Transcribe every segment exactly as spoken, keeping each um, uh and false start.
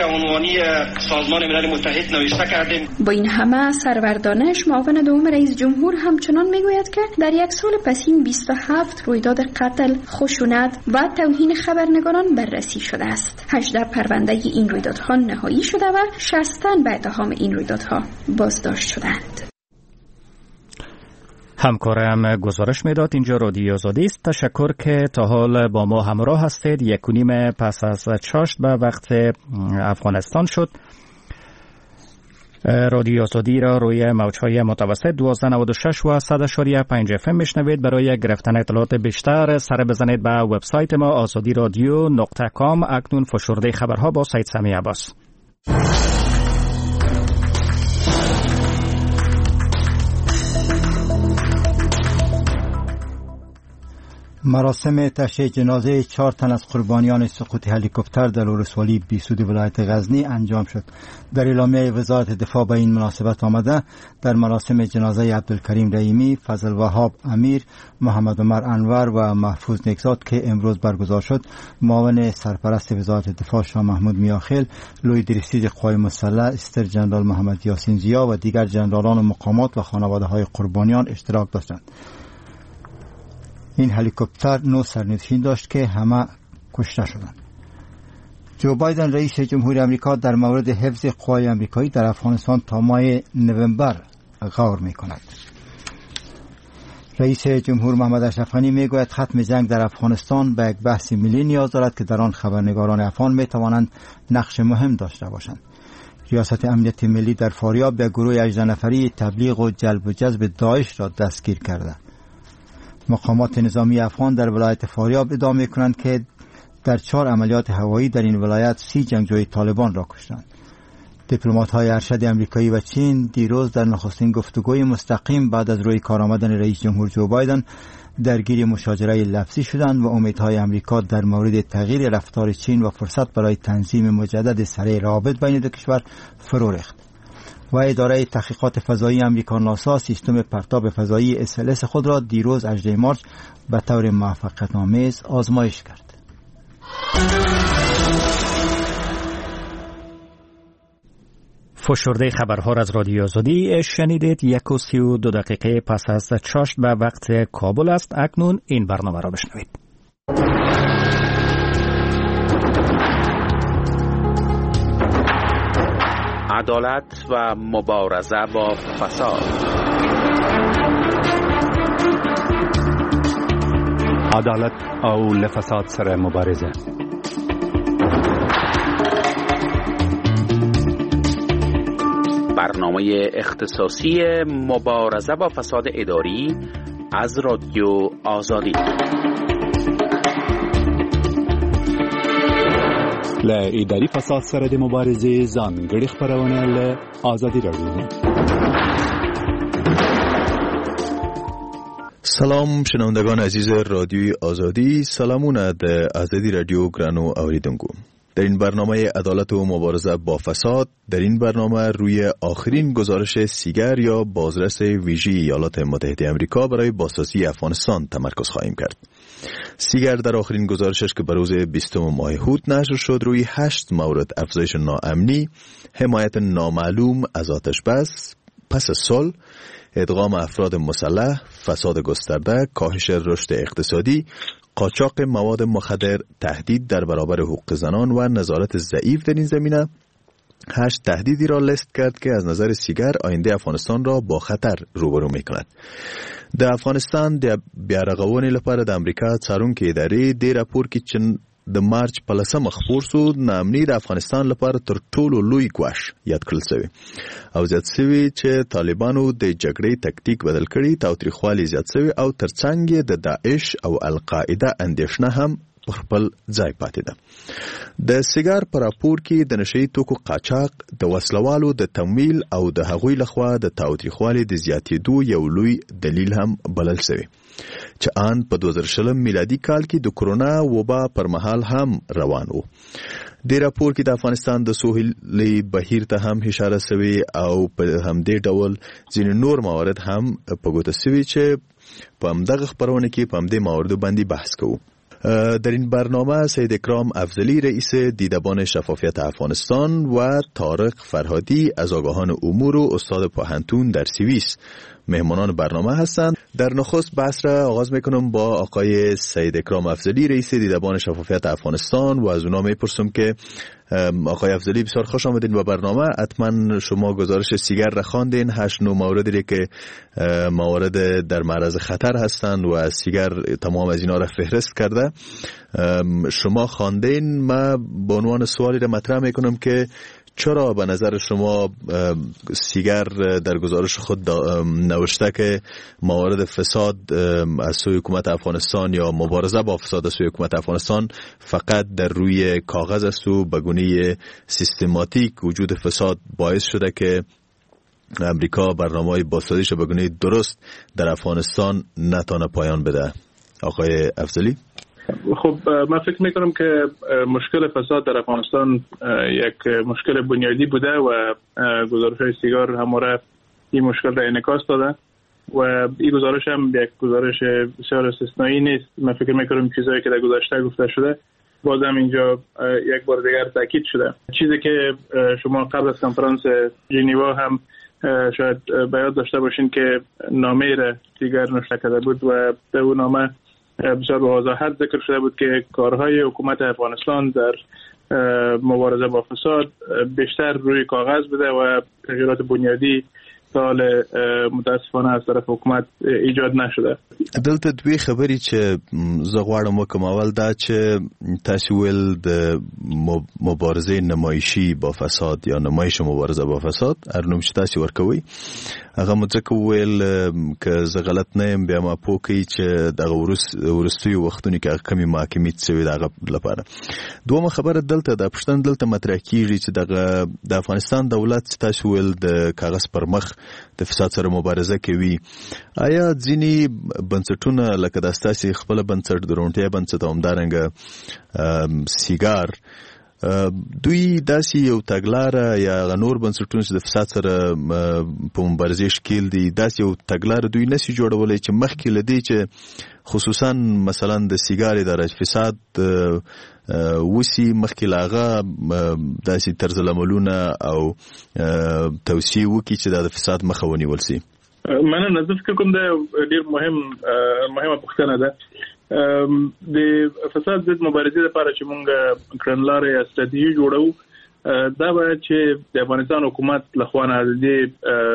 عنوانی سازمان ملل متحد نوشته کردیم. با این همه سرور دانش معاون دوم رئیس جمهور همچنان میگوید که در یک سال پسین بیست و هفت رویداد قتل، خشونت و توهین خبرنگاران بررسی شده است. هجده پرونده این رویدادها نهایی شده و شصت تن به اتهام این رویدادها بازداشت شدند. همکارم گزارش میداد. اینجا رادیو آزادی است. تشکر که تا حال با ما همراه هستید. یک و نیم پس از چاشت به وقت افغانستان شد. رادیو آزادی را روی موج‌های متوسط دوازده نود و شش و صد اشاری پنج اف ام میشنوید. برای گرفتن اطلاعات بیشتر سر بزنید به وبسایت ما آزادی رادیو نقطه کام. اکنون فشرده خبرها با سید سمی عباس. مراسم تشییع جنازه چهار تن از قربانیان سقوط هلیکوپتر در اورسوالی بیسود ولایت غزنی انجام شد. در اعلامیه وزارت دفاع به این مناسبت آمده در مراسم جنازه عبدالکریم رحیمی، فضل وهاب امیر، محمد عمر انور و محفوظ نکزاد که امروز برگزار شد، معاون سرپرست وزارت دفاع شاه محمود میاخیل، لوی درستیج قوای مسلح استر جنرال محمد یاسین زیا و دیگر جنرالان و مقامات و خانواده‌های قربانیان اشتراک داشتند. این هلیکوپتر نو سرنشین داشت که همه کشته شدند. جو بایدن رئیس جمهوری آمریکا در مورد حفظ قوای آمریکایی در افغانستان تا ماه نوامبر غور می‌کند. رئیس جمهور محمد اشرف غنی میگوید ختم جنگ در افغانستان به یک بحث ملی نیاز دارد که در آن خبرنگاران افغان میتوانند نقش مهم داشته باشند. ریاست امنیت ملی در فاریاب به گروه هجده نفری تبلیغ و جلب و جذب داعش را دستگیر کرده. مقامات نظامی افغان در ولایت فاریاب ادعا می‌کنند که در چهار عملیات هوایی در این ولایت سی جنگجوی طالبان را کشتند. دیپلمات‌های ارشد آمریکایی و چین دیروز در نخستین گفتگوی مستقیم بعد از روی کار آمدن رئیس جمهور جو بایدن درگیر مشاجره لفظی شدند و امیدهای آمریکا در مورد تغییر رفتار چین و فرصت برای تنظیم مجدد سره روابط بین دو کشور فرو ریخت. و اداره تحقیقات فضایی آمریکا ناسا سیستم پرتاب فضایی اس ال اس خود را دیروز هجدهم مارس به طور موفقیت‌آمیز آزمایش کرد. فشرده خبرها از رادیو آزادی شنیدید. یک و سی و دو دقیقه پس از چاشت به وقت کابل است. اکنون این برنامه را بشنوید. عدالت و مبارزه با فساد. عدالت او لفساد سره مبارزه. برنامه اختصاصی مبارزه با فساد اداری از رادیو آزادی. له اداري فساد سره د مبارزې ځانګړي خبرونه له آزادي راډیو. سلام شنوندگان عزیز رادیوی آزادی، سلامونه د آزادی رادیو ګرانو اوریدونکو. در این برنامه عدالت و مبارزه با فساد، در این برنامه روی آخرین گزارش سیگر یا بازرس ویژه ایالات متحده آمریکا برای بازسازی افغانستان تمرکز خواهیم کرد. سیگر در آخرین گزارشش که به روز بیستم ماه هوت نشر شد روی هشت مورد افزایش ناامنی، حمایت نامعلوم از آتش بس پس صلح، ادغام افراد مسلح، فساد گسترده، کاهش رشد اقتصادی، قاچاق مواد مخدر، تهدید در برابر حقوق زنان و نظارت ضعیف در این زمینه، هشت تهدیدی را لیست کرد که از نظر سیگر آینده افغانستان را با خطر روبرو میکند. د افغانستان د بیارغونې لپاره د امریکا څارونکې ادارې د راپور کې چې د مارچ په لسمه خپور سو ناامني د افغانستان لپاره تر ټولو لوی ګواښ یاد کړل شوی او زیات شوی چې طالبانو د جګړې تکتیک بدل کړي، تاوتریخوالي زیات شوی او ترڅنګ د داعش او القاعده اندېښنه هم په خپل ځای پاتې ده. د سیګار په راپور کې د نشئی توکو قاچاق، د وسلوالو د تمویل او د هغوی لخوا د تاوتریخوالي د زیاتېدو یو لوی دلیل هم بلل شوی چې آن په دوه زره شلم میلادي کال کې د کرونا وبا پر مهال هم روان وو. د راپور کې د افغانستان د سوهلي بهیر ته هم اشاره شوی او په همدې ډول ځینې نور موارد هم په ګوته شوي چې په همدغه خپرونه کې په همدې مواردو باندې بحث کوو. در این برنامه سید اکرام افضلی رئیس دیدبان شفافیت افغانستان و طارق فرهادی از آگاهان امور و استاد پاهنتون در سوئیس مهمانان برنامه هستند. در نخست بحث را آغاز میکنم با آقای سید اکرام افضلی رئیس دیدبان شفافیت افغانستان و از اونا میپرسم که آقای افضلی بسیار خوش آمدین به برنامه. حتما شما گزارش سیگار را خواندین، هشت نو موردی که موارد در معرض خطر هستند و از سیگار تمام از اینا را فهرست کرده. شما خواندین. ما به عنوان سوالی را مطرح میکنم که چرا به نظر شما سیگار در گزارش خود نوشته که موارد فساد از سوی حکومت افغانستان یا مبارزه با فساد از سوی حکومت افغانستان فقط در روی کاغذ است و به گونه سیستماتیک وجود فساد باعث شده که امریکا برنامه‌های بازسازیش به گونه درست در افغانستان نتونه پایان بده؟ آقای افضلی. خب من فکر میکنم که مشکل فساد در افغانستان یک مشکل بنیادی بوده و گزارش سیگار همواره این مشکل را انعکاس داده و این گزارش هم یک گزارش بسیار استثنایی نیست. من فکر میکنم چیزایی که در گذشته گفته شده بازم اینجا یک بار دیگر تاکید شده. چیزی که شما قبل از کنفرانس ژنوا هم شاید به یاد داشته باشین که نامه را سیگار نوشته کرده بود و در اون نامه بسیار به وضاحت ذکر شده بود که کارهای حکومت افغانستان در مبارزه با فساد بیشتر روی کاغذ بوده و تغییرات بنیادی سال متاسفانه از طرف حکومت ایجاد نشده. دلته دوی خبری چې زه غواړم وکم. اول دا چې تاسو ول د مبارزه نمایشي با فساد یا نمایش مبارزه با فساد ارنوم چې تاسو ورکوي هغه مځکه ویل که زه غلط نه یم بیا ما پوکي چې د ورستوي وختونی کې کمی محاکمې څوي دغه لپاره. دومره خبره دلته د پښتون دلته مطرح کیږي چې دغه د افغانستان دولت چې تاسو ول د کاغذ پر مخ د فساد سره مبارزه کوي. آیا ځینی بنسټونه لکه د اساسي خپل بنسټ درونټیا بنسټ همدارنګه سیګار دوی داسې یو تګلاره یا غنور بنسټونه چې د فساد سره په مبارزه شکل دي داسې یو تګلاره دوی نشي جوړولای چې مخکې لدی چې خصوصا مثلا د سیګار د فساد وسی مخکې لاغه داسې طرز العملونه او توصیه وکړي چې د فساد مخه ونیول شي. مننه. نظر فکر کوم دا ډیر مهم مهمه پوښتنه ده. د فساد ضد مبارزې لپاره چې موږ کړنلارې یا ستراتیژي جوړو دا باید چې د افغانستان حکومت لخوا نه د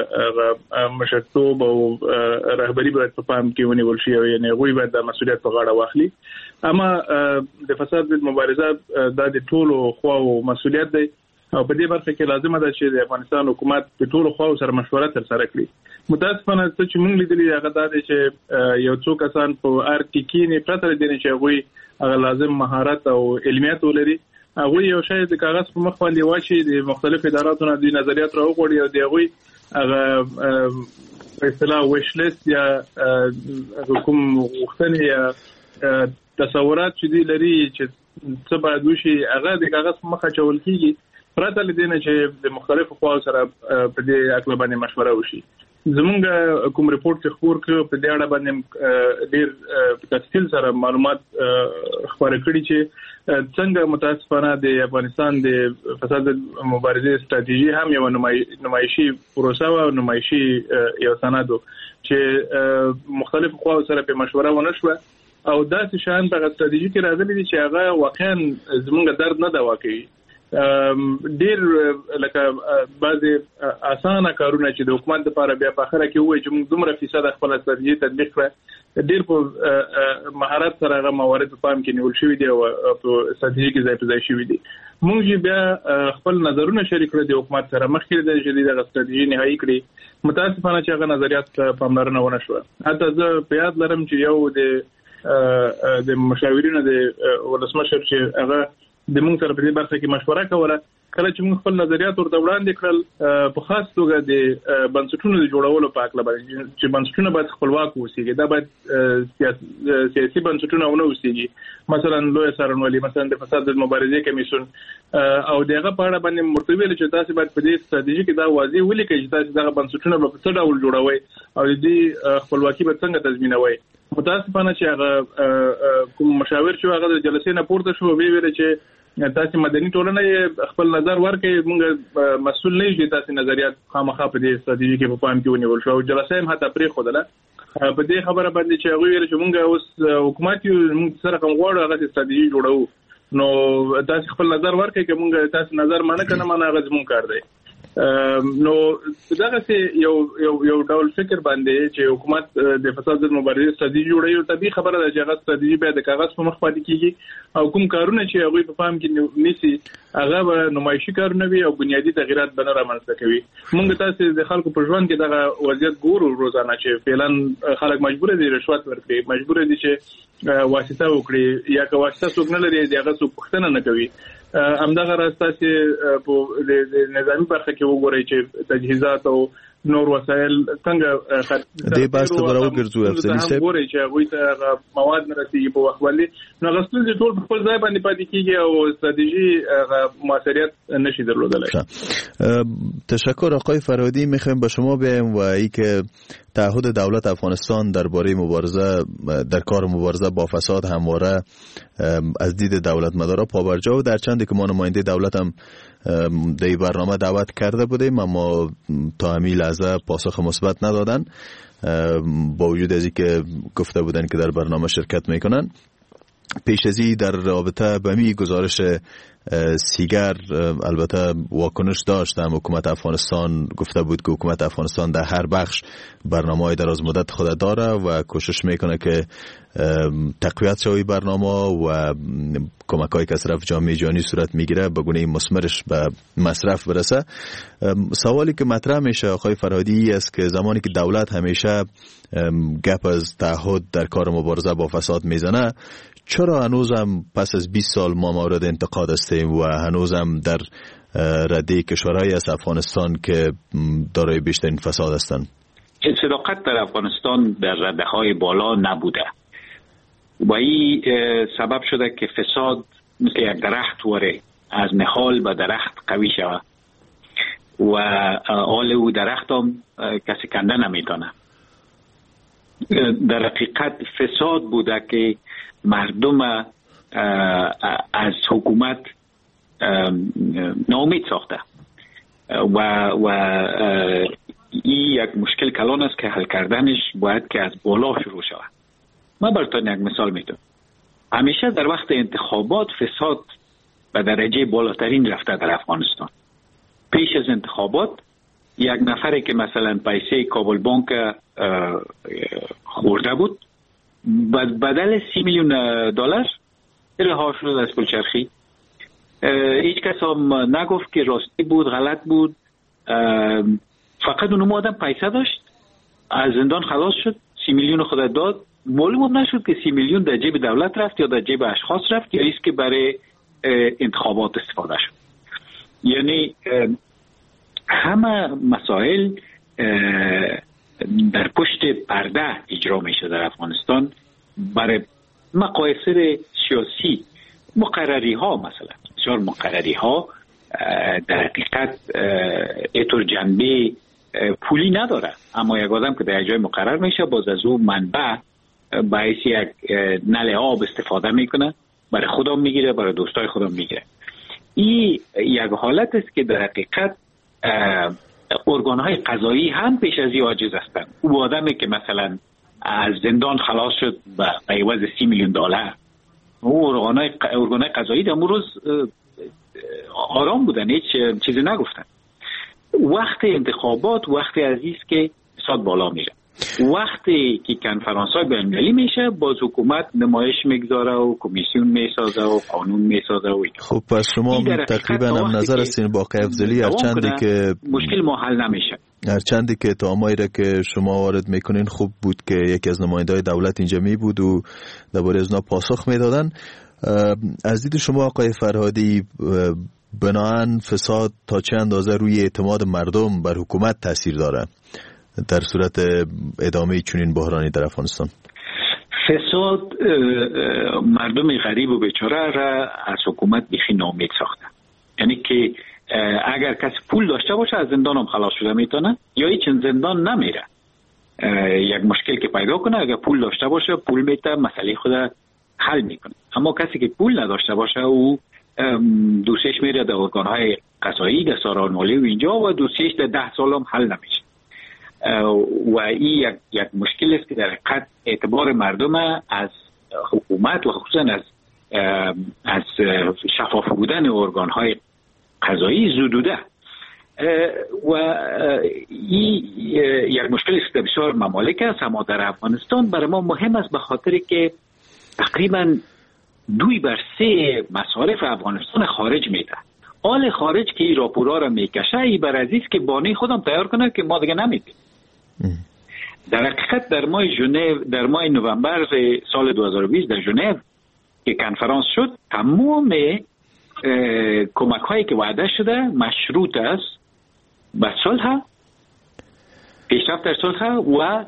مشرتوب او رهبری باید په پام کې ونیول شي او یعنی هغوی باید د مسؤلیت په غاړه واخلي. اما د فساد ضد مبارزه دا د ټولو خواو مسؤلیت دی او په دې برخه کې لازمه ده چې د افغانستان حکومت په ټولو خواو سره مشوره ترسره کړي. متاسفانه څه چې موږ لیدلي هغه دا دی چې یو څو کسان په ار کې کینې پرته دي چې هغوی هغه لازم مهارت او علمیت ولري. هغوی یو شی د کاغذ په مخ باندې واچي د مختلف اداراتو نه د نظریات راوغوړي او د هغوی هغه په اصطلاح ویش لیست یا کوم غوښتنې یا تصورات چې دی لري چې څه باید وشي هغه د کاغذ په مخ اچول کېږي پرته له دې نه چې د مختلفو خواو سره په دې اړه باندې مشوره وشي. زمونږ کوم ریپورت چې خبر کړو په دې اړه باندې ډېر په تفصیل سره معلومات خبرې کړي چې څنګه متاسفانه د افغانستان د فساد مبارزې ستراتیژي هم یو نمایشي پروسه او نمایشي یو سند چې مختلف خواو سره په مشوره ونه شو او داسې شان په ستراتیژي کې راغلي دي چې هغه واقعا زمونږ درد نه دوا کوي. ډیر لکه بعضی اسانه کارونه چې د حکومت لپاره بیا په اخره کې وایي چې موږ دومره فیصد خپل ستراتیژي تطبیق کړه ډیر په مهارت سره هغه موارد په پام کې نیول شوی دی او په ستراتیژي کې ځای په ځای شوی دی. موږ بیا خپل نظرونه شریک کړل د حکومت سره مخکې د جديده ستراتیژي نهایی کړې. متاسفانه چې هغه نظریات پاملرنه ونه شو. حتی زه په یاد لرم چې یو د د مشاورینو د ولسمشر چې هغه د موږ سره په دې برخه کې مشوره کوله کله چې موږ خپل نظریات ورته وړاندې کړل په خاص توګه د بنسټونو د جوړولو په اړه باندې چې بنسټونه باید خپلواک اوسېږي دا باید سیاسي بنسټونه ونه اوسېږي. مثلا لوی څارنوالي مثلا د فساد مبارزې کمیسیون او دغه په اړه باندې مرتبه لري چې تاسو باید په دې ستراتیژي کې دا واضح ولیکئ چې تاسو دغه بنسټونه په څه ډول جوړوي او د خپلواکي به څنګه تضمینوي. متاسفانه چې هغه کوم مشاور چې هغه د جلسې نه پورته شو به ویل چې تاسو مدني ټولنه خپل نظر ورکړي، موږ مسؤل نه یو تاسو نظریات خامخا په دې ستراتیژي کې په پام کې ونیول شو. جلسې هم حتی پرې خوده په دې خبره باندې چې هغه ویل چې موږ اوس حکومت یو موږ سره کوم غواړو هغه ستراتیژي جوړو، نو تاسو خپل نظر ورکړئ چې موږ تاسو نظر مانه کنه مانه هغه زموږ کار دی. نو دغه څه یو یو یو ډول فکر باندې چې حکومت د فساد ضد مبارزې ستراتیژي جوړوي، طبيعي خبره ده چې هغه ستراتیژي به د کاغذ په مخ پاتې کیږي او کوم کارونه چې هغه په فهم کې نیسي هغه به نمایشي کارونه وي او بنیادی تغیرات به نه رامنځته کوي. موږ تاسو د خلکو په ژوند کې دغه وضعیت ګورو روزانه چې فعلا خلک مجبور دي رشوت ورکړي، مجبور دي چې واسطه وکړي، یا که واسطه څوک نه لري دغه څوک پوښتنه نه کوي. همدغه راسته چې په د نظامی برخه کې وګورئ چې تجهیزات او نور وسایل څنګه د بحث ته راوګرځو افسري صاحب وګورئ چې هغه ته مواد نه رسیږي په وخت باندې، نو غوښتل دي ټول په خپل ځای باندې پاتې کیږي او استراتیژي موثریت نشي درلودلای. تشکر آقای فرهادی. میخوایم به شما بگیم و ای که تعهد دولت افغانستان درباره مبارزه در کار مبارزه با فساد همواره از دید دولت مدارا پابرجا و در چندی که ما نماینده دولت هم در این برنامه دعوت کرده بودیم اما تا همین لحظه پاسخ مثبت ندادن، با وجود از اینکه گفته بودن که در برنامه شرکت میکنن. پیش از این در رابطه به می گزارش سیگر البته واکنش داشتم. حکومت افغانستان گفته بود که حکومت افغانستان در هر بخش برنامه‌های دراز مدت خود داره و کوشش میکنه که تقویت شوی برنامه و کمک‌هایی که از طرف جامعه جهانی صورت میگیره به گونه مثمرش به مصرف برسه. سوالی که مطرح میشه آقای فرهادی است که زمانی که دولت همیشه گپ از تعهد در کار مبارزه با فساد میزنه، چرا هنوزم پس از بیست سال ما مورد انتقاد هستیم و هنوزم در رده کشورهای از افغانستان که دارای بیشترین فساد هستند؟ صداقت در افغانستان در رده های بالا نبوده و این سبب شده که فساد مثل یک درخت وره از نهال به درخت قوی شود و آل او درخت هم کسی کنده نمیتونه. در حقیقت فساد بوده که مردم از حکومت ناامید ساخته و و این یک مشکل کلان است که حل کردنش باید که از بالا شروع شود. من براتون یک مثال میتونم. همیشه در وقت انتخابات فساد به درجه بالاترین رفته در افغانستان. پیش از انتخابات یک نفری که مثلا پیسه کابل بانک خورده بود بدل سی میلیون دلار رها شد از پلچرخی. هیچ کس هم نگفت که راستی بود غلط بود، فقط اون آدم پیسه داشت از زندان خلاص شد، سی میلیون خود داد، معلوم نشد که سی میلیون در جیب دولت رفت یا در جیب اشخاص رفت یا ایست که برای انتخابات استفاده شد. یعنی همه مسائل در پشت پرده اجرا میشه در افغانستان برای مقایسه سیاسی. مقرری ها مثلا بسیار مقرری ها در حقیقت اینطور جنبه پولی نداره، اما یک آدم که در جای مقرر میشه باز از او منبع باعث یک نل آب استفاده میکنه، برای خودم میگیره برای دوستای خودم میگیره. این یک حالت است که در حقیقت ارگان‌های قضایی هم پیش از این عاجز هستند. او آدمی که مثلا از زندان خلاص شد به عوض سی میلیون دلار، او ارگان‌های ارگان‌های قضایی در امروز آرام بودن، هیچ چیزی نگفتن. وقت انتخابات وقتی عزیز که فساد بالا میره، وقتی که کنفرانس‌های بین‌المللی میشه باز حکومت نمایش میگذاره و کمیسیون میسازه و قانون میسازه و خب پس شما تقریبا هم نظر هستین با افضلی هرچندی که مشکل ما حل نمیشه. هرچندی که تامایی را که شما وارد میکنین خوب بود که یکی از نماینده‌های دولت اینجا می بود و درباره از اونا پاسخ میدادن. از دید شما آقای فرهادی بناهن فساد تا چه اندازه روی اعتماد مردم بر حکومت تاثیر داره در صورت ادامه چنین بحرانی در افغانستان؟ فساد مردم غریب و بیچاره را از حکومت بیخی ناامید ساخته. یعنی که اگر کسی پول داشته باشه از زندان هم خلاص شده میتونه یا هیچ زندان نمیره. یک مشکل که پیدا کنه، اگر پول داشته باشه پول میته مسئله خود حل میکنه. اما کسی که پول نداشته باشه او دوسیش میره در ارگانهای قضایی، در سازمان مالی و اینجا و دوسیش در ده سال هم حل نمیشه و این یک, یک مشکل است که در حقیقت اعتبار مردم از حکومت و خصوصا از از شفاف بودن ارگانهای قضایی زدوده و این یک مشکل است که بسیار ممالک است. اما در افغانستان برای ما مهم است به خاطر که تقریبا دوی بر سه مصارف افغانستان خارج میده. آل خارج که این راپورها را میکشه ای بر عزیز که بانی خودم تیار کنه که ما دیگه نمیدیم. در حقیقت در ماه ژنو در ماه نوامبر سال دو هزار و بیست در ژنو که کنفرانس شد تمام کمک هایی که وعده شده مشروط است به صلح، پیشرفت در صلح و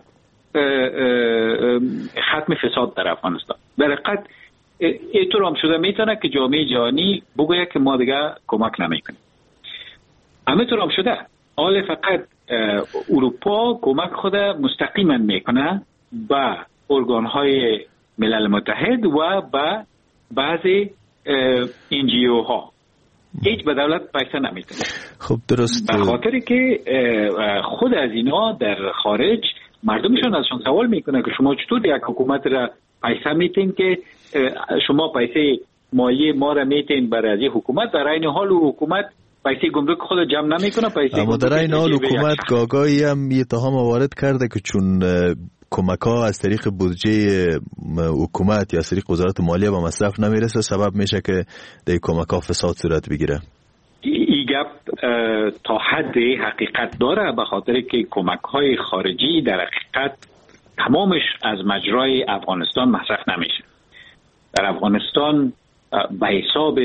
ختم فساد در افغانستان. در حقیقت اینطور هم شده میتونه که جامعه جهانی بگوید که ما دیگه کمک نمیکنیم. همینطور هم شده. حال فقط اروپا کمک خود مستقیما میکنه به ارگانهای ملل متحد و به بعضی این جی او ها، هیچ به دولت پیسه نمیتونه. خب درست. به خاطر که خود از اینا در خارج مردمشون ازشون سوال میکنه که شما چطور یک حکومت را پیسه میتین که شما پیسه مالی ما را میتین برای از حکومت، در این حال حکومت پیسه گمرک خود جمع نمیکنه. پیسه اما در این حال حکومت گاگایی هم یه اتهام وارد کرده که چون کمک ها از طریق بودجه حکومت یا از طریق وزارت مالیه به مصرف نمیرسه سبب میشه که در کمک ها فساد صورت بگیره. این گپ تا حد حقیقت داره به خاطر که کمک های خارجی در حقیقت تمامش از مجرای افغانستان مصرف نمیشه. در افغانستان به حساب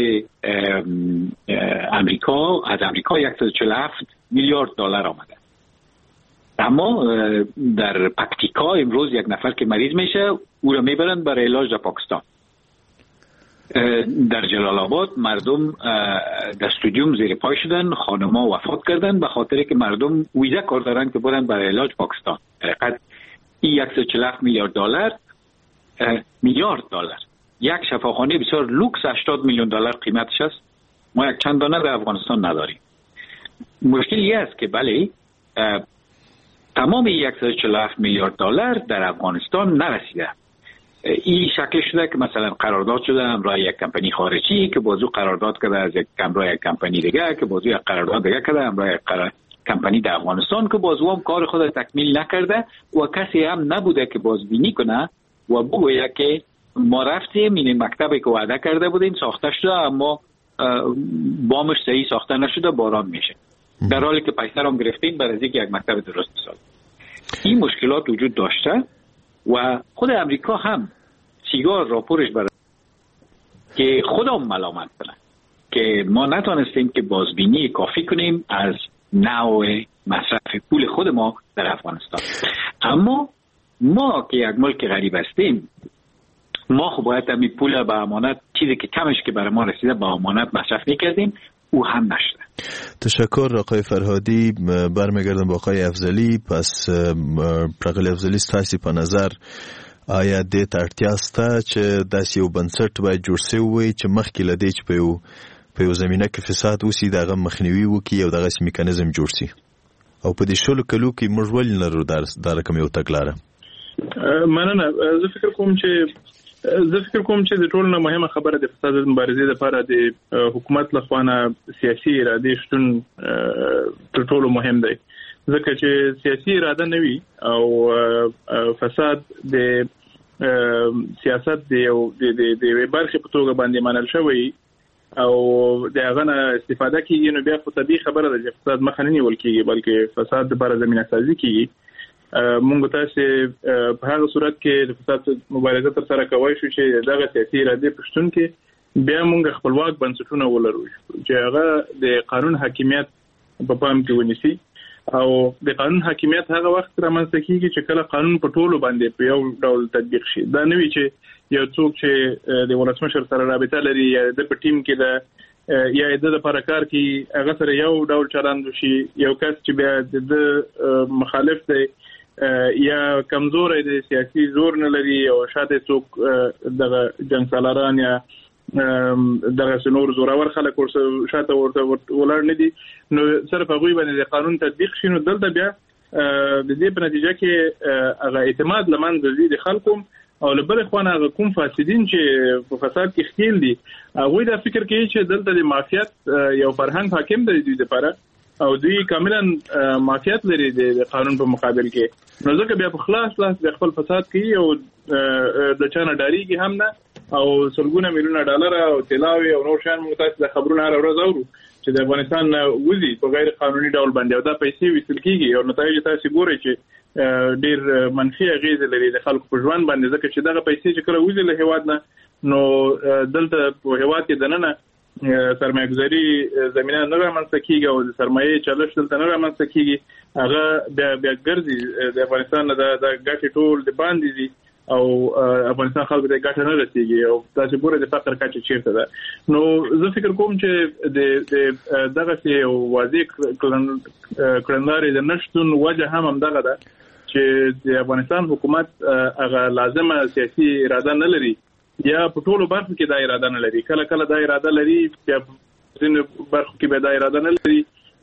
امریکا از امریکا صد و چهل و هفت میلیارد دلار آمده. اما در پکتیکا امروز یک نفر که مریض میشه او را میبرند برای علاج در پاکستان. در جلال آباد مردم در استودیوم زیر پای شدن، خانم‌ها وفات کردن به خاطر که مردم ویزا کار دارن که برن برای علاج پاکستان. حقیقت این صد و چهل و هفت میلیارد دلار میلیارد دلار یک شفاخانه بسیار لوکس هشتاد میلیون دلار قیمتش است. ما یک چند دانه در افغانستان نداریم. مشکلی است که بله تمام صد و چهل و هفت میلیارد دلار در افغانستان نرسیده. این شکل شده که مثلا قرارداد شده همراه یک کمپانی خارجی که بازو قرارداد کرده از یک همراه یک کمپانی دیگه که بازو یک قرارداد دیگه کرده همراه یک کمپانی در افغانستان که بازو هم کار خود تکمیل نکرده و کسی هم نبوده که بازبینی کنه و بگویه که ما رفتیم این مکتبی که وعده کرده بودیم ساخته شده اما بامش صحیح ساخته نشده باران میشه، در حالی که پیسه هم گرفتیم برای اینکه یک مکتب درست بسازیم. این مشکلات وجود داشته و خود امریکا هم سیگار راپورش برای که خودم ملامت کنه که ما نتونستیم که بازبینی کافی کنیم از نوع مصرف پول خود ما در افغانستان. اما ما که یک ملک غریب هستیم ما خب باید همین پول به امانت چیزی که کمش که برای ما رسیده به امانت مصرف میکردیم او هم نشده. تشکر آقای فرهادی. برمیگردم با آقای افضلی. پس پرغل افضلی ستاسي په نظر آیا دې ته اړتیا شته چې داسې یو بنسټ باید جوړ شوی وي چې مخکې له دې چې په یو په یو زمینه کې فساد وشي د هغه مخنیوي وکړي او دغسې میکانیزم جوړ شي او په دې شلو کلو کې موږ ولې لرو دا رقم یو تګلاره؟ مننه. زه فکر کوم چې زه فکر کوم چې د ټولو نه مهمه خبره د فساد مبارزې لپاره د حکومت لخوا نه سیاسي اراده شتون تر ټولو مهم دی، ځکه چې سیاسي اراده نه وي او فساد د سیاست د یو د د برخې په توګه باندې منل شوی او د هغه نه استفاده کیږي، نو بیا خو طبیعي خبره ده چې فساد مخه نه نیول کیږي بلکې فساد لپاره زمینه سازي کیږي. مونږ تاسو په هغه صورت کې د فساد مبارزه تر سره کوي شو چې دغه سیاسي اراده پښتون کې بیا مونږ خپلواک بنسټونه ولرو چې هغه د قانون حاکمیت په پام کې ونیسي او د قانون حاکمیت هغه وخت رامنځته کیږي چې کله قانون په ټولو باندې په یو ډول تطبیق شي. دا نه وي چې یو څوک چې د ولسمشر سره رابطه لري یا د په ټیم کې د یا د لپاره کار کوي هغه سره یو ډول چلند وشي، یو کس چې بیا د مخالف دی یا کمزوري د سیاسي زور نه لري او شاته څوک د جنگ سالاران یا دغه سنور زورور خلک ورته شاته ورته ولر نه دي نو صرف هغه باندې د قانون تطبیق شینو دلته بیا د دې په نتیجه کې هغه اعتماد لمن د دې خلکو او لبل خوانه کوم فاسدین چې په فساد کې خېل دي هغه دا فکر کوي چې دلته د مافیات یو فرهنګ حاکم دی د دې لپاره او دوی کاملا مافیات لري د قانون په مقابل کې نو ځکه بیا په خلاص لاس د خپل فساد کوي او د چانه ډاریږي هم نه او سلګونه میلیونه ډالر او تلاوي او نور شان متاسف د خبرونه هر ورځ اورو چې د افغانستان وزي په غیر قانوني ډول باندې او دا پیسې وصل کیږي او نتایج تاسو ګورئ چې ډیر منفي اغیز لري د خلکو په ژوند باندې ځکه چې دغه پیسې چې کله وزي له هواد نه نو دلته په هواد کې دننه سرمایه‌گذاري زمينه نه رامنځته کیږي او د سرمایې چلش دلته نه رامنځته کیږي هغه بیا بیا ګرځي د افغانستان د ګټې ټول د باندې دي او افغانستان خلک د ګټه نه رسیږي او تاسو ګورئ د فقر کچه چیرته ده نو زه فکر کوم چې د دغه سی واضح کړنداري د نشټون وجه هم هم دغه ده چې د افغانستان حکومت هغه لازمه سیاسي اراده نه لري یا په ټولو برخو کې دا اراده نه لري کله کله دا اراده لري چې ځینې برخو کې به دا اراده نه لري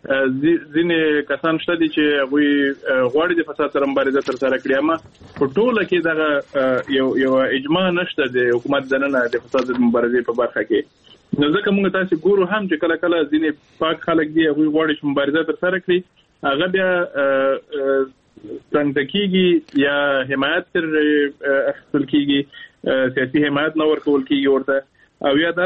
ځینې کسان شته دي چې غوي غواړي د فساد سره مبارزه تر سره کړي اما په ټوله کې دا یو یو اجماع نشته د حکومت دننه د فساد مبارزې په برخه کې نو ځکه موږ تاسو ګورو هم چې کله کله ځینې پاک خلک دي غوي غواړي چې مبارزه تر سره کړي هغه بیا څنګه کېږي یا حمایت تر اخیستل کېږي سیاسي حمایت نه ورکول کېږي ورته او یا دا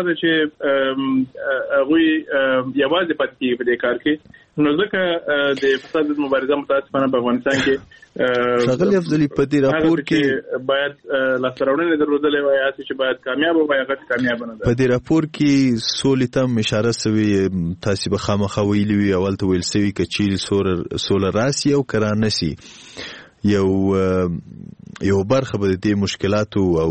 چې هغوی یوازې پاتې کېږي په دې کار کې نو ځکه د فساد مبارزه متاسفانه په افغانستان کې ښاغلی افضلي په دې راپور کې باید لاسته راوړنې درلودلې وای چې باید کامیاب وای هغه کامیاب نه ده په دې راپور کې سولې ته اشاره شوې تاسو به خامخا ویلي وي اول ته ویل شوي چې چیل سوله راسي او کرانه سي یو یو برخه به د مشکلاتو او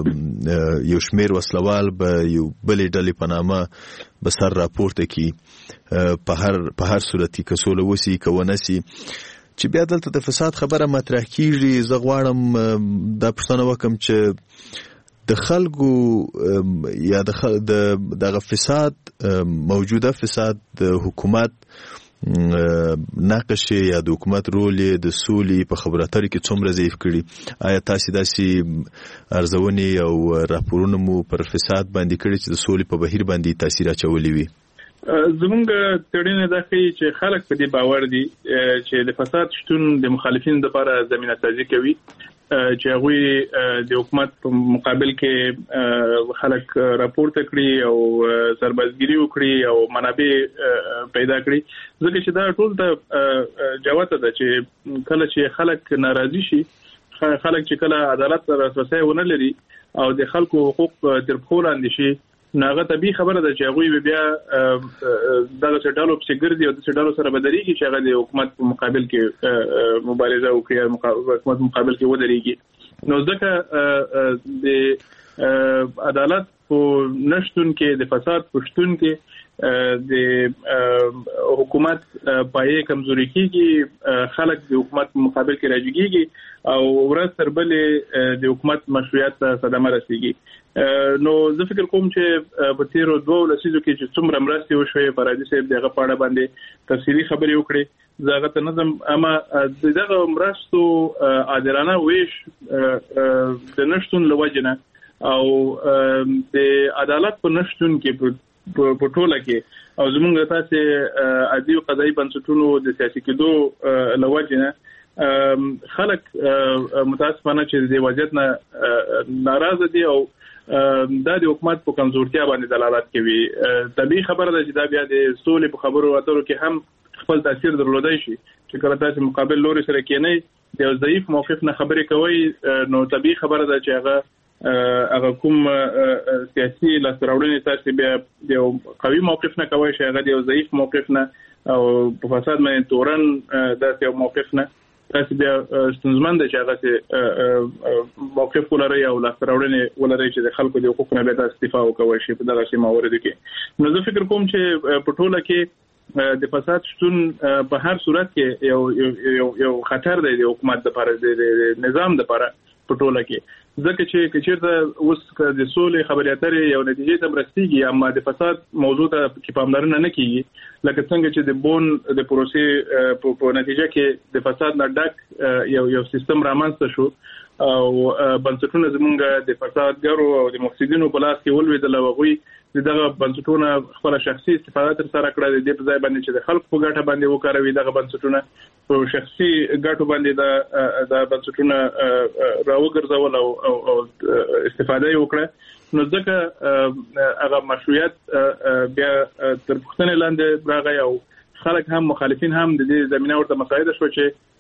یو شمیر وسلوال به یو بلې ډلې په نامه به سر راپورته کی په هر په هر صورت کې کسوله وسی کونسی چې بیا دلته د فساد خبره مطرح کیږي زه غواړم دا پوښتنه وکم چې د خلکو یا د دغه فساد موجوده فساد د حکومت ناقشه یا د حکومت رول د سولې په خبرو اترو کې څومره ضعیف کړي آیا تاسو داسې ارزونې او راپورونه مو پر فساد باندې کړي چې د سولې په بهیر باندې تاثیر اچولی وي زمونږ تړینه دا کوي چې خلک په دې باور دي چې د فساد شتون د مخالفینو لپاره زمينه سازي کوي چې هغه د حکومت په مقابل کې خلک راپورته کړي او سربازګری وکړي او منابع پیدا کړي ځکه چې دا ټول ته جوته ده چې کله چې خلک ناراضي شي خلک چې کله عدالت سره رسوي ونه لري او د خلکو حقوق تر پښو لاندې شي ناغه طبي خبره ده چې هغه بیا دغه څډالو په ګرځي او د څډالو سره بدريږي چې هغه د حکومت په مقابل کې مبارزه وکړي او حکومت مقابل کې ودرېږي نو ځکه د عدالت په نشټون کې د فساد په شتون کې د حکومت پایې کمزوري کیږي خلک د حکومت په مقابل کې راځيږي او ورځ تر بلې د حکومت مشروعیت ته صدمه رسیږي نو زه فکر کوم چې په تیرو دوه لسیزو کې چې څومره مرستې وشوي فرادي صاحب دغه پاړه باندې تفصیلی خبرې وکړي زه ته نظم اما دغه مرستو عادلانه ویش د نشټون لوجنه او د عدالت په نشټون کې په ټوله کې او زمونږ تاسو عادي قضایي بنسټونو د سیاسي کېدو لوجنه خلک متاسفانه چې د وضعیت نه ناراضه دي او دا د حکومت په کمزورتیا باندې دلالت کوي طبيعي خبره ده چې دا بیا د سولې په خبرو اترو کې هم خپل تاثیر درلودای شي چې کله تاسو مقابل لوري سره کېنئ د ضعیف موقف نه خبرې کوي نو طبيعي خبره ده چې هغه هغه کوم سیاسي لاسراوړنې تاسو بیا د قوي موقف نه کوي چې هغه د ضعیف موقف نه او په فساد باندې تورن د یو موقف نه تاسو بیا ستونزمن دي چې هغه موقف ولري او لاسراوړنې ولري چې د خلکو د حقوقو نه به استفاده وکوي شي په دغه سیمه ورده کې نو زه فکر کوم چې په ټوله کې د فساد شتون په هر صورت کې یو یو یو خطر دی د حکومت لپاره د نظام لپاره په ټوله کې ځکه چې کچیرته اوس د سولې خبرې اترې یو نتیجې ته رسیدي اما د فساد موضوع ته کې پاملرنه نه کیږي لکه څنګه چې د بون د پروسې په نتیجه کې د فساد نه ډک یو یو سیستم رامنځته شو او بنسټونه زمونږ د فسادګرو او د مفسدینو په لاس کې ولوېدل او هغوی دغه بنسټونه خپل شخصي استفاده تر سره کړه د دې په ځای باندې چې د خلکو په ګټه باندې وکاروي دغه بنسټونه په شخصي ګټو باندې د د بنسټونه راوګرځول او او استفاده وکړه نو ځکه هغه مشروعیت بیا تر پوښتنې لاندې راغی او خلک هم مخالفین هم د دې زمينه ورته مساعده شو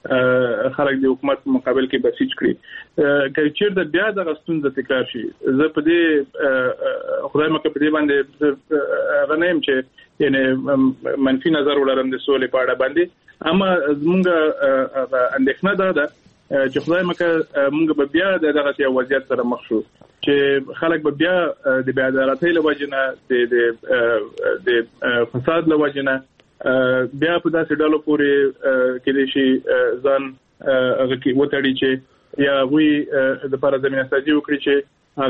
چې خلک د حکومت مقابل کې بسیج کړي که چیرته بیا د غستون د تکرار شي زه په دې خدای مکه په دې باندې غنیم چې یعنی منفي نظر ولرم د سولې په اړه باندې اما زمونږ اندېښنه ده ده چې خدای مکه مونږ به بیا دغه یو وضعیت سره مخ شو چې خلک به بیا د بیا عدالتۍ له وجې نه د د فساد له وجې نه بیا په داسې ډلو پورې کېدای شي ځان هغه کې وتړي چې یا وی د لپاره زمينه سازي وکړي چې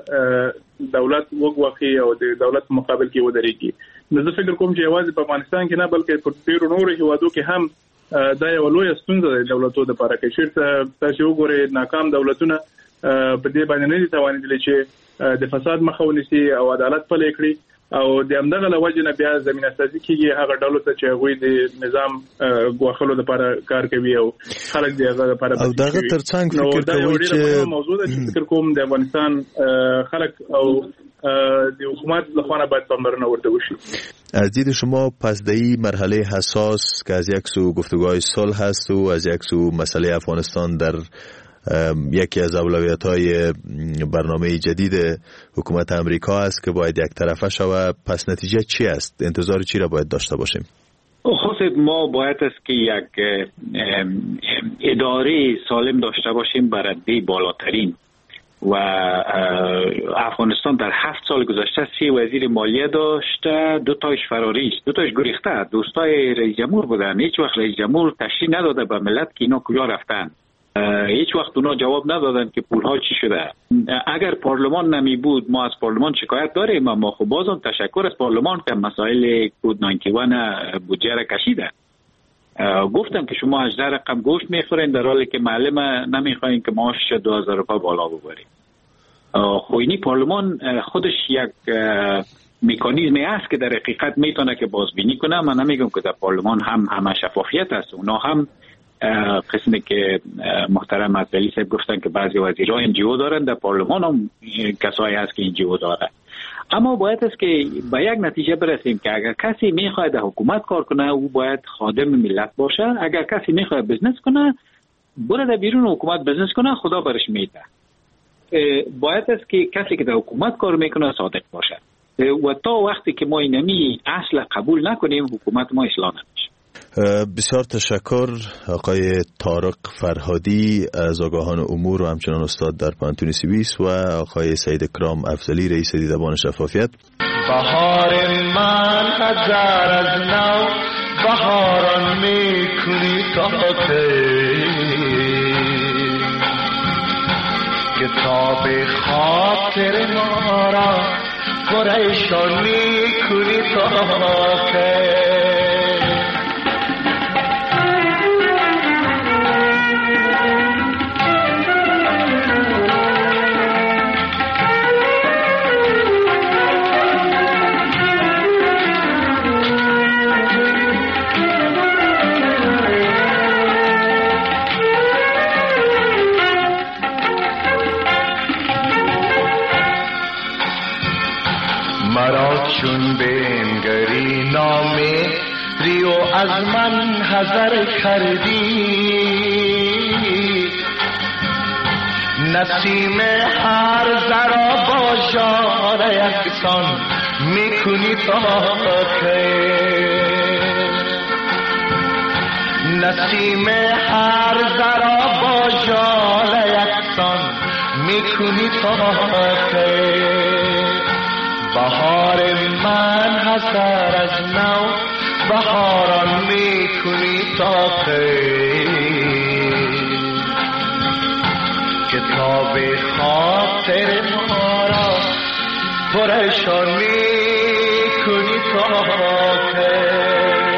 هغه دولت وګواخي او د دولت مقابل کې ودرېږي نو زه فکر کوم چې یوازې په افغانستان کې نه بلکې په ډیرو نورو هیوادو کې هم دا یو لوی ستونزه ده دولتونو لپاره کې چې تاسو وګورئ ناکام دولتونه په دې باندې نه دي توانېدلي چې د فساد مخه ونیسي او عدالت پلي کړي او د همدغه لوجه نه بیا زمينه سازي کیږي هغه ډلو ته چې هغوی د نظام غوښلو لپاره کار کوي او خلک دی هغه لپاره او دغه ترڅنګ فکر کوي چې موضوع ده چې فکر کوم د افغانستان خلک او د حکومت لخوا باید پاملرنه ورته وشي. از دید شما پس در این مرحله حساس که از یک سو گفتگوهای صلح هست و از یک سو مسئله افغانستان در یکی از اولویت‌های برنامه جدید حکومت امریکا است که باید یک طرفه شود، پس نتیجه چی است؟ انتظار چی را باید داشته باشیم؟ خب ما باید است که یک اداره سالم داشته باشیم بر رتبه بالاترین و افغانستان در هفت سال گذشته سی وزیر مالیه داشته، دو تایش فراری است، دو تایش گریخته، دوستای رئیس جمهور بودن. هیچ وقت رئیس جمهور تشریح نداده به ملت که اینا کجا رفتن، هیچ وقت اونا جواب ندادن که پولها چی شده. اگر پارلمان نمی بود ما از پارلمان شکایت داریم، اما خب بازم تشکر از پارلمان که مسائل کود نود و یک بودجه را کشیده. گفتم که شما هجده رقم گوشت میخورین در حالی که معلم نمیخواین که معاش دو هزار روپیه بالا ببرین. خب اینی پارلمان خودش یک مکانیزمی است که در حقیقت میتونه که بازبینی کنه. من نمیگم که در پارلمان هم همه شفافیت است، اونا هم قسمی که محترم عبدالعلی صاحب گفتن که بعضی وزیرها ان جی او دارن، در پارلمان هم کسایی هست که ان جی او داره. اما باید است که به یک نتیجه برسیم که اگر کسی میخواد در حکومت کار کنه او باید خادم ملت باشه، اگر کسی میخواد بزنس کنه بره در بیرون حکومت بزنس کنه، خدا برش میده. باید است که کسی که در حکومت کار میکنه صادق باشه و تا وقتی که ما اینمی اصل قبول نکنیم حکومت ما اصلاح نمیشه. بسیار تشکر آقای طارق فرهادی از آگاهان امور و همچنان استاد در پانتون سوئیس و آقای سعید اکرام افضلی رئیس دیدبان شفافیت. بهار من هزار از نو بهاران میکنی تا کتاب خاطر ما را پریشان میکنی تا که چون بنگری نامه ریو از من حذر کردی، نسیم هر ذرا با ژاله یکسان میکنی تا که نسیم هر ذرا با ژاله یکسان میکنی تا که بهار من هزار از نو بهاران میکنی تا کتاب خاطر ما را پرشان میکنی تا